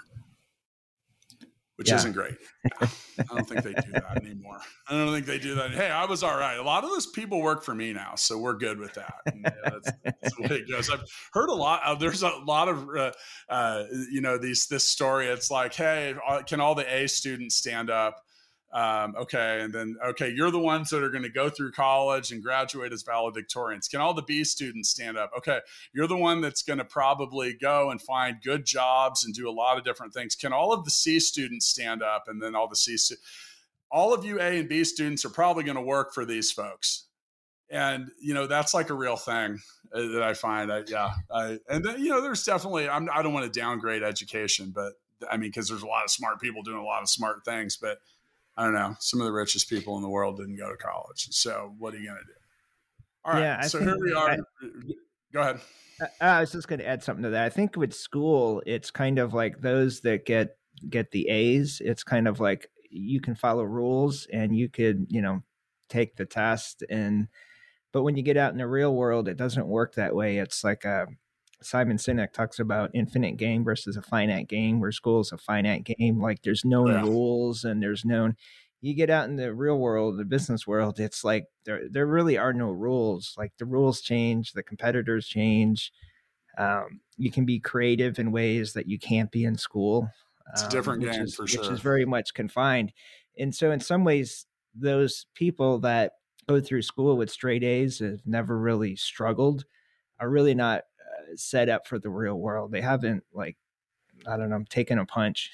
B: which
C: Yeah.
B: isn't great. I don't think they do that anymore. I don't think they do that. Hey, I was all right. A lot of those people work for me now, so we're good with that. And, yeah, that's, that's the way it goes. I've heard a lot. Uh, there's a lot of, uh, uh, you know, these this story. It's like, hey, can all the A students stand up? Um, okay, and then okay, you're the ones that are going to go through college and graduate as valedictorians. Can all the B students stand up? Okay, you're the one that's going to probably go and find good jobs and do a lot of different things. Can all of the C students stand up? And then all the C stu- all of you A and B students are probably going to work for these folks. And you know that's like a real thing uh, that I find. I, yeah, I, and then, you know, there's definitely. I'm, I don't want to downgrade education, but I mean, because there's a lot of smart people doing a lot of smart things, but I don't know. Some of the richest people in the world didn't go to college. So what are you going to do? All right.
C: Yeah, I
B: so
C: think
B: here we are.
C: I,
B: Go ahead.
C: I was just going to add something to that. I think with school, it's kind of like those that get get the A's. It's kind of like you can follow rules and you could, you know, take the test. And but when you get out in the real world, it doesn't work that way. It's like a Simon Sinek talks about infinite game versus a finite game, where school is a finite game. Like there's known
B: Yeah.
C: rules and there's known. You get out in the real world, the business world, it's like there there really are no rules. Like the rules change, the competitors change. Um, you can be creative in ways that you can't be in school.
B: It's a
C: um,
B: different
C: which
B: game
C: is,
B: for
C: which
B: sure.
C: is very much confined. And so in some ways, those people that go through school with straight A's have never really struggled are really not uh, set up for the real world. They haven't, like, I don't know, taken a punch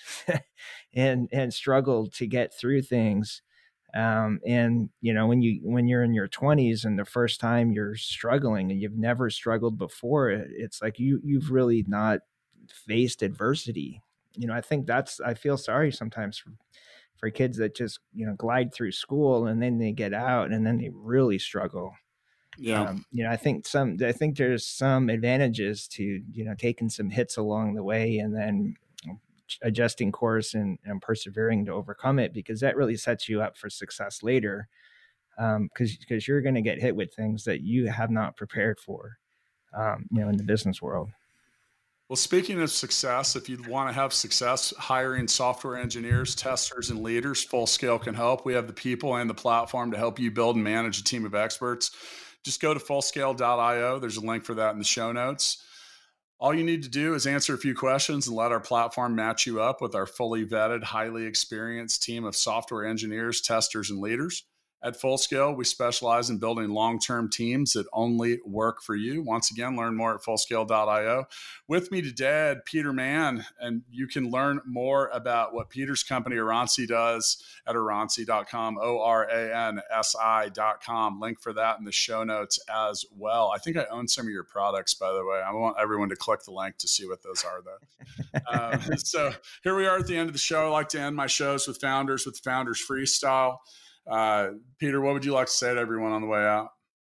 C: and and struggled to get through things. Um, and you know, when you when you're in your twenties and the first time you're struggling and you've never struggled before, it, it's like you you've really not faced adversity. You know, I think that's I feel sorry sometimes for for kids that just, you know, glide through school and then they get out and then they really struggle.
B: Yeah.
C: Um, you know, I think some, I think there's some advantages to, you know, taking some hits along the way and then adjusting course and, and persevering to overcome it, because that really sets you up for success later. Um, cause, cause you're going to get hit with things that you have not prepared for, um, you know, in the business world.
B: Well, speaking of success, if you want to have success hiring software engineers, testers, and leaders, Fullscale can help. We have the people and the platform to help you build and manage a team of experts. Just go to fullscale dot io. There's a link for that in the show notes. All you need to do is answer a few questions and let our platform match you up with our fully vetted, highly experienced team of software engineers, testers, and leaders. At Fullscale, we specialize in building long-term teams that only work for you. Once again, learn more at fullscale dot io. With me today, I had Peter Mann, and you can learn more about what Peter's company, Oransi, does at oransi dot com, O R A N S I dot com. Link for that in the show notes as well. I think I own some of your products, by the way. I want everyone to click the link to see what those are, though. uh, so here we are at the end of the show. I like to end my shows with founders, with Founders Freestyle. Uh, Peter, what would you like to say to everyone on the way out?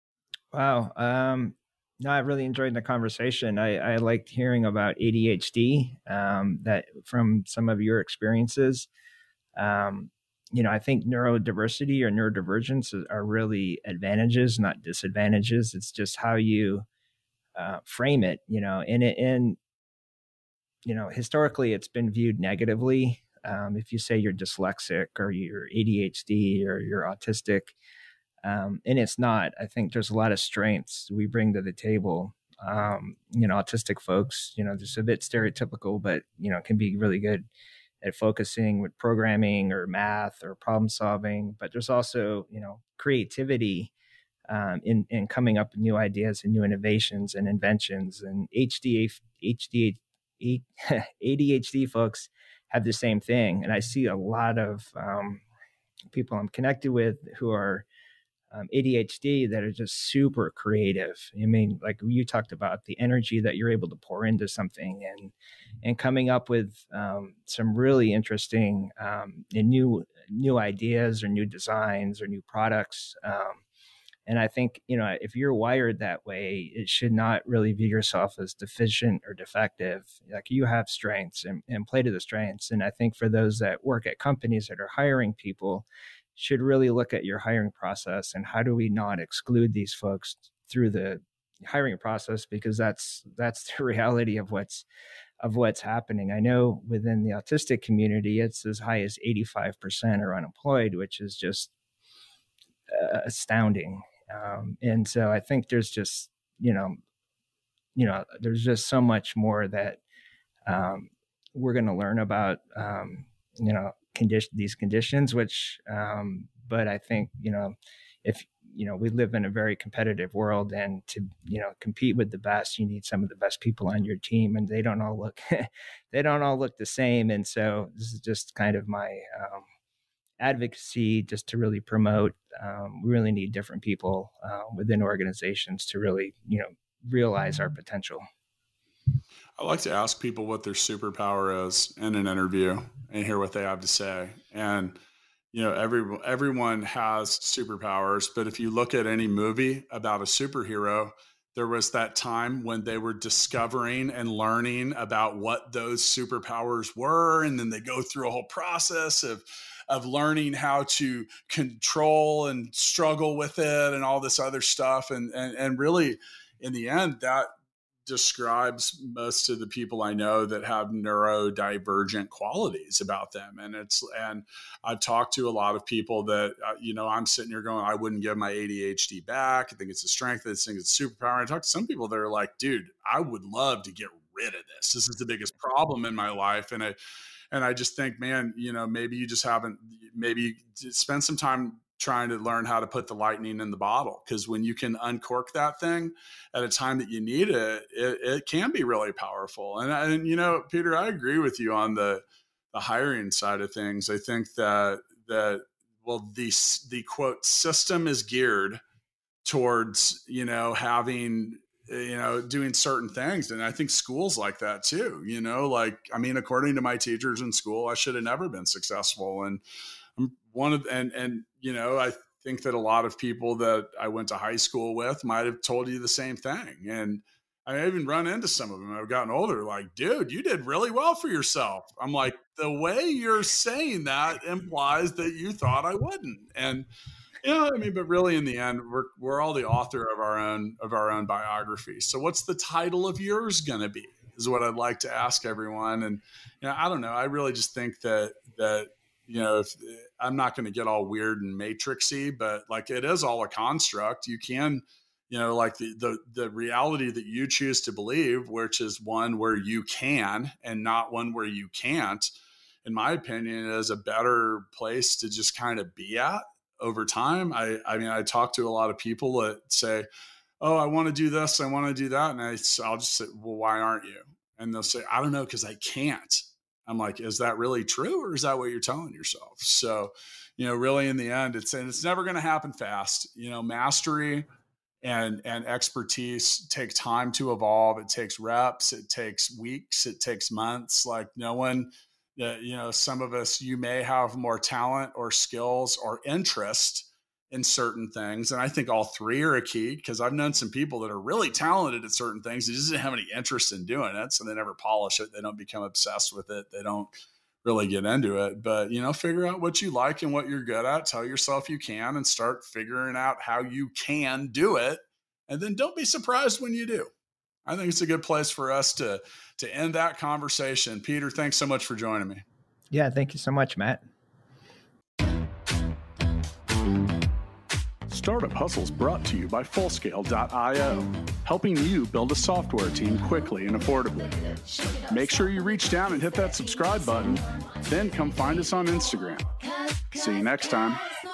C: Wow. Um, no, I really enjoyed the conversation. I, I liked hearing about A D H D, um, that from some of your experiences. Um, you know, I think neurodiversity or neurodivergence are really advantages, not disadvantages. It's just how you uh, frame it, you know, and it, and, you know, historically it's been viewed negatively. Um, if you say you're dyslexic or you're A D H D or you're autistic, um, and it's not. I think there's a lot of strengths we bring to the table. Um, you know, autistic folks, you know, just a bit stereotypical, but, you know, can be really good at focusing with programming or math or problem solving. But there's also, you know, creativity um, in, in coming up with new ideas and new innovations and inventions. And H D, H D, A D H D folks have the same thing. And I see a lot of um, people I'm connected with who are um, A D H D that are just super creative. I mean, like you talked about the energy that you're able to pour into something and, and coming up with um, some really interesting um, and new, new ideas or new designs or new products. Um, And I think, you know, if you're wired that way, it should not really view yourself as deficient or defective. Like you have strengths and, and play to the strengths. And I think for those that work at companies that are hiring people, should really look at your hiring process and how do we not exclude these folks through the hiring process, because that's that's the reality of what's of what's happening. I know within the autistic community, it's as high as eighty-five percent are unemployed, which is just uh, astounding. Um, and so I think there's just, you know, you know, there's just so much more that um, we're going to learn about, um, you know, condition these conditions, which, um, but I think, you know, if, you know, we live in a very competitive world, and to, you know, compete with the best, you need some of the best people on your team, and they don't all look, they don't all look the same. And so this is just kind of my um, advocacy, just to really promote, um, we really need different people uh, within organizations to really, you know, realize our potential.
B: I like to ask people what their superpower is in an interview and hear what they have to say. And you know, every, everyone has superpowers, but if you look at any movie about a superhero, there was that time when they were discovering and learning about what those superpowers were. And then they go through a whole process of, of learning how to control and struggle with it and all this other stuff. And, and, and really in the end, that describes most of the people I know that have neurodivergent qualities about them. And it's, and I've talked to a lot of people that, uh, you know, I'm sitting here going, I wouldn't give my A D H D back. I think it's a strength. I think it's a superpower. I talk to some people that are like, dude, I would love to get rid of this. This is the biggest problem in my life. And I, and I just think, man, you know, maybe you just haven't, maybe spend some time trying to learn how to put the lightning in the bottle. Because when you can uncork that thing at a time that you need it, it, it can be really powerful. And, and, you know, Peter, I agree with you on the, the hiring side of things. I think that, that, well, the, the quote system is geared towards, you know, having, you know, doing certain things. And I think schools like that too, you know, like, I mean, according to my teachers in school, I should have never been successful. And I'm one of, and, and, you know, I think that a lot of people that I went to high school with might've told you the same thing. And I even run into some of them. I've gotten older, like, dude, you did really well for yourself. I'm like, the way you're saying that implies that you thought I wouldn't. And, you know, I mean, but really in the end, we're, we're all the author of our own, of our own biography. So what's the title of yours going to be is what I'd like to ask everyone. And, you know, I don't know. I really just think that, that, you know, if I'm not going to get all weird and matrixy, but like it is all a construct. You can, you know, like the, the, the reality that you choose to believe, which is one where you can and not one where you can't, in my opinion, is a better place to just kind of be at over time. I, I mean, I talk to a lot of people that say, oh, I want to do this, I want to do that. And I, I'll just say, well, why aren't you? And they'll say, I don't know, because I can't. I'm like, is that really true? Or is that what you're telling yourself? So, you know, really in the end, it's, and it's never going to happen fast. You know, mastery and, and expertise take time to evolve. It takes reps. It takes weeks. It takes months. Like no one, uh, you know, some of us, you may have more talent or skills or interest in certain things. And I think all three are a key, because I've known some people that are really talented at certain things. They just didn't have any interest in doing it. So they never polish it. They don't become obsessed with it. They don't really get into it, but, you know, figure out what you like and what you're good at. Tell yourself you can, and start figuring out how you can do it. And then don't be surprised when you do. I think it's a good place for us to, to end that conversation. Peter, thanks so much for joining me.
C: Yeah. Thank you so much, Matt.
B: Startup Hustles brought to you by Fullscale dot io, helping you build a software team quickly and affordably. Make sure you reach down and hit that subscribe button, then come find us on Instagram. See you next time.